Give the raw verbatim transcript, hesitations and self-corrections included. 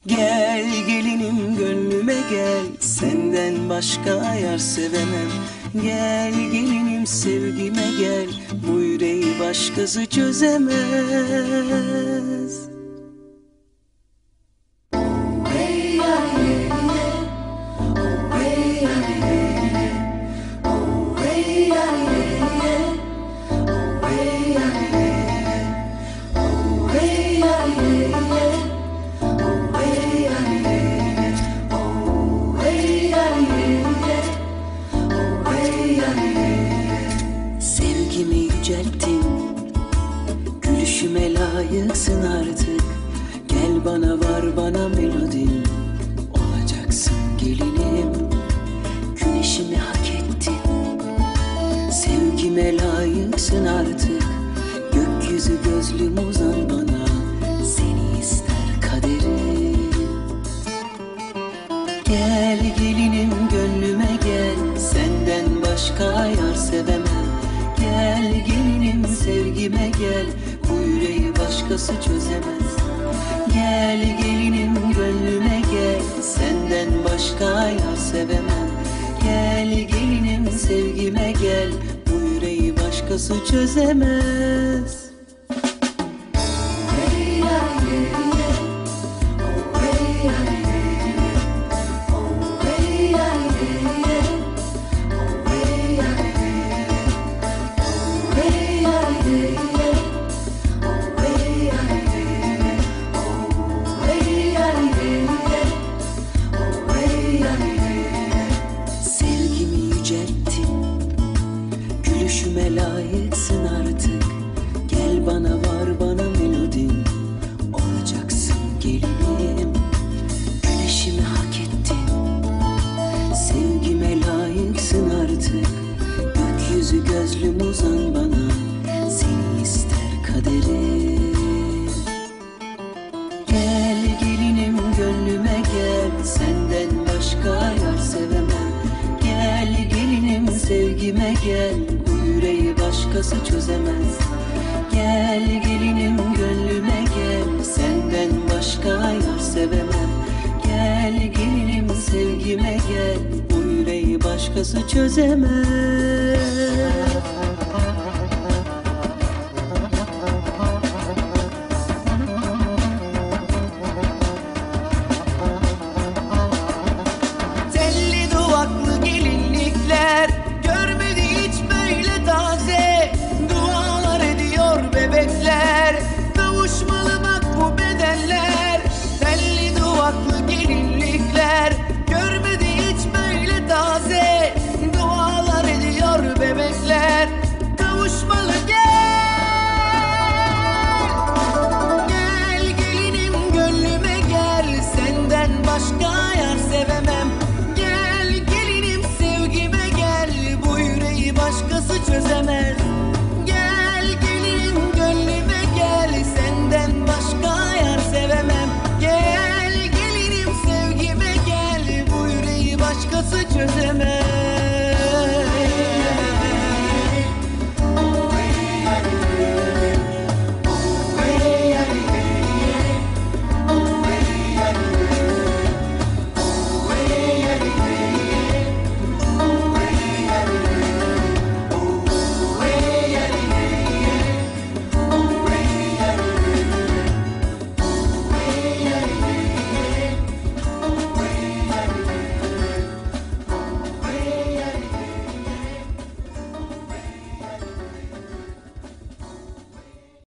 Gel gelinim gönlüme gel, senden başka yar sevemem. Gel gelinim sevgime gel, bu yüreği başkası çözemez. Sevgimi yücelttin, gülüşüme layıksın artık. Gel bana var bana melodin, olacaksın gelinim. Güneşimi hak ettin, sevgime layıksın artık. Gökyüzü gözlüm uzan bana, seni ister kaderim. Gel gelinim gönlüme gel, senden başka yar sevemem. Gel gelinim sevgime gel, bu yüreği başkası çözemez. Gel gelinim gönlüme gel, senden başka yar sevemem. Gel gelinim sevgime gel, bu yüreği başkası çözemez. Gülüşüme layıksın artık. Gel bana var bana melodin, olacaksın gelinim. Güneşimi hak ettin, sevgime layıksın artık. Gökyüzü gözlüm uzan bana, seni ister kaderim. Gel gelinim gönlüme gel, senden başka yar sevemem. Gel gelinim sevgime gel, bu yüreği başkası çözemez. Gel gelinim gönlüme gel, senden başka yar sevemem. Gel gelinim sevgime gel, bu yüreği başkası çözemez. Kavuşmalı bak bu bedenler, telli duvaklı gelinlikler. Görmedi hiç böyle taze, dualar ediyor bebekler. Kavuşmalı gel, gel gelinim gönlüme gel, senden başka yar sevemem. Gel gelinim sevgime gel, bu yüreği başkası çözemez.